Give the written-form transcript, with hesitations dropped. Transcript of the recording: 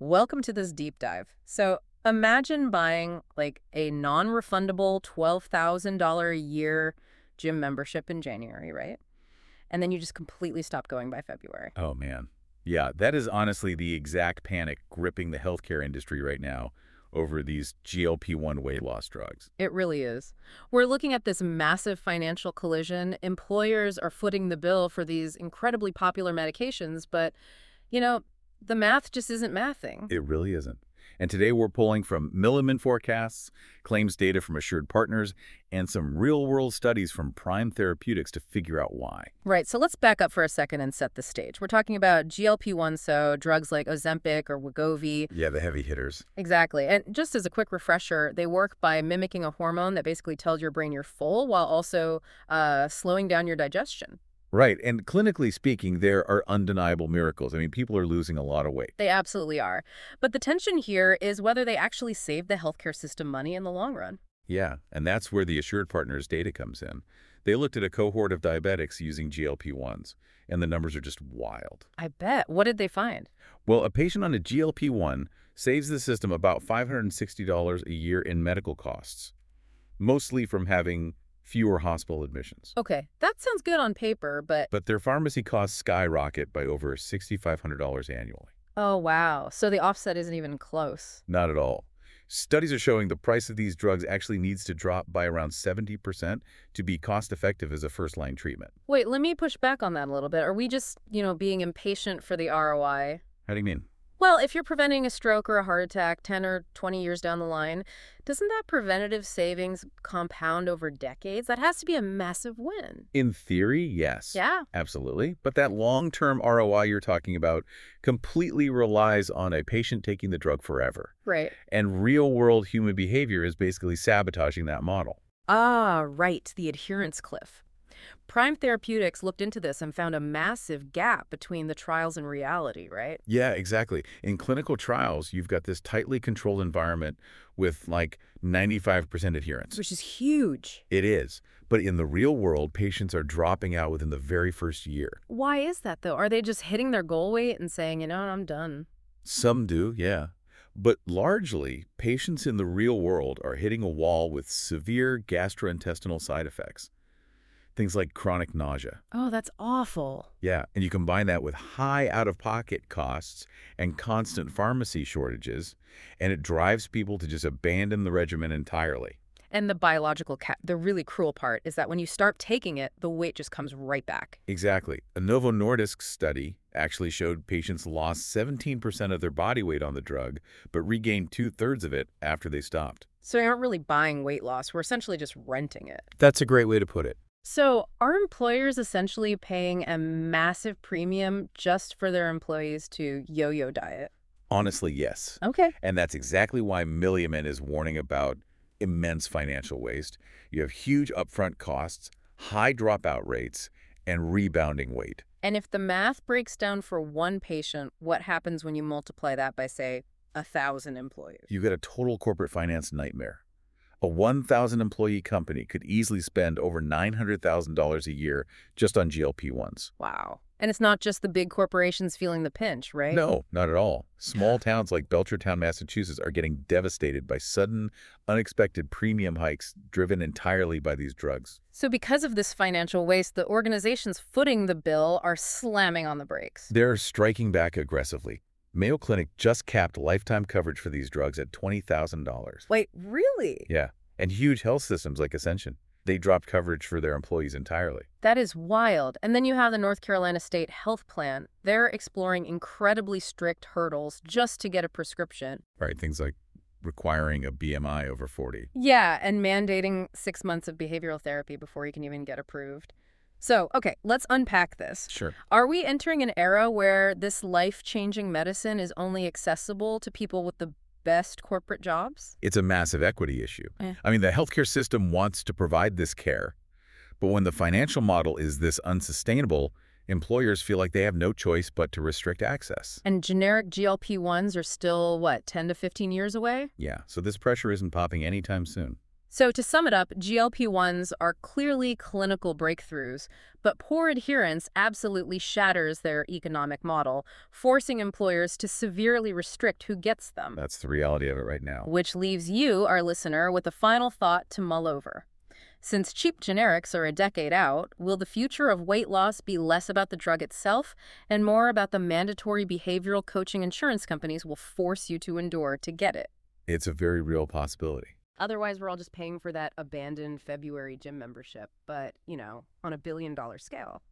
Welcome to this deep dive. So imagine buying like a non-refundable $12,000 a year gym membership in January, right? And then you just completely stop going by February. Oh, man. Yeah, that is honestly the exact panic gripping the healthcare industry right now over these GLP-1 weight loss drugs. It really is. We're looking at this massive financial collision. Employers are footing the bill for these incredibly popular medications, but, you know, the math just isn't mathing. It really isn't. And today we're pulling from Milliman forecasts, claims data from Assured Partners, and some real-world studies from Prime Therapeutics to figure out why. Right, so let's back up for a second and set the stage. We're talking about GLP-1, so drugs like Ozempic or Wegovy. Yeah, the heavy hitters. Exactly. And just as a quick refresher, they work by mimicking a hormone that basically tells your brain you're full while also slowing down your digestion. Right, and clinically speaking, there are undeniable miracles. I mean, people are losing a lot of weight. They absolutely are. But the tension here is whether they actually save the healthcare system money in the long run. Yeah, and that's where the Assured Partners data comes in. They looked at a cohort of diabetics using GLP-1s, and the numbers are just wild. I bet. What did they find? Well, a patient on a GLP-1 saves the system about $560 a year in medical costs, mostly from having fewer hospital admissions. Okay, that sounds good on paper, but But their pharmacy costs skyrocket by over $6,500 annually. oh wow. So the offset isn't even close. Not at all. Studies are showing the price of these drugs actually needs to drop by around 70% to be cost-effective as a first-line treatment. Wait, let me push back on that a little bit. Are we just, being impatient for the ROI? How do you mean? Well, if you're preventing a stroke or a heart attack 10 or 20 years down the line, doesn't that preventative savings compound over decades? That has to be a massive win. In theory, yes. Yeah. Absolutely. But that long-term ROI you're talking about completely relies on a patient taking the drug forever. Right. And real-world human behavior is basically sabotaging that model. Ah, right, the adherence cliff. Prime Therapeutics looked into this and found a massive gap between the trials and reality, right? Yeah, exactly. In clinical trials, you've got this tightly controlled environment with like 95% adherence. Which is huge. It is. But in the real world, patients are dropping out within the very first year. Why is that, though? Are they just hitting their goal weight and saying, I'm done? Some do, yeah. But largely, patients in the real world are hitting a wall with severe gastrointestinal side effects. Things like chronic nausea. Oh, that's awful. Yeah, and you combine that with high out-of-pocket costs and constant pharmacy shortages, and it drives people to just abandon the regimen entirely. And the really cruel part is that when you start taking it, the weight just comes right back. Exactly. A Novo Nordisk study actually showed patients lost 17% of their body weight on the drug, but regained two-thirds of it after they stopped. So we aren't really buying weight loss. We're essentially just renting it. That's a great way to put it. So are employers essentially paying a massive premium just for their employees to yo-yo diet? Honestly, yes. Okay. And that's exactly why Milliman is warning about immense financial waste. You have huge upfront costs, high dropout rates, and rebounding weight. And if the math breaks down for one patient, what happens when you multiply that by, say, 1,000 employees? You get a total corporate finance nightmare. A 1,000-employee company could easily spend over $900,000 a year just on GLP-1s. Wow. And it's not just the big corporations feeling the pinch, right? No, not at all. Small towns like Belchertown, Massachusetts are getting devastated by sudden, unexpected premium hikes driven entirely by these drugs. So because of this financial waste, the organizations footing the bill are slamming on the brakes. They're striking back aggressively. Mayo Clinic just capped lifetime coverage for these drugs at $20,000. Wait, really? Yeah, and huge health systems like Ascension. They dropped coverage for their employees entirely. That is wild. And then you have the North Carolina State Health Plan. They're exploring incredibly strict hurdles just to get a prescription. Right, things like requiring a BMI over 40. Yeah, and mandating 6 months of behavioral therapy before you can even get approved. So, okay, let's unpack this. Sure. Are we entering an era where this life-changing medicine is only accessible to people with the best corporate jobs? It's a massive equity issue. Eh. I mean, the healthcare system wants to provide this care, but when the financial model is this unsustainable, employers feel like they have no choice but to restrict access. And generic GLP-1s are still, what, 10 to 15 years away? Yeah, so this pressure isn't popping anytime soon. So to sum it up, GLP-1s are clearly clinical breakthroughs, but poor adherence absolutely shatters their economic model, forcing employers to severely restrict who gets them. That's the reality of it right now. Which leaves you, our listener, with a final thought to mull over. Since cheap generics are a decade out, will the future of weight loss be less about the drug itself and more about the mandatory behavioral coaching insurance companies will force you to endure to get it? It's a very real possibility. Otherwise, we're all just paying for that abandoned February gym membership, but, on a billion-dollar scale.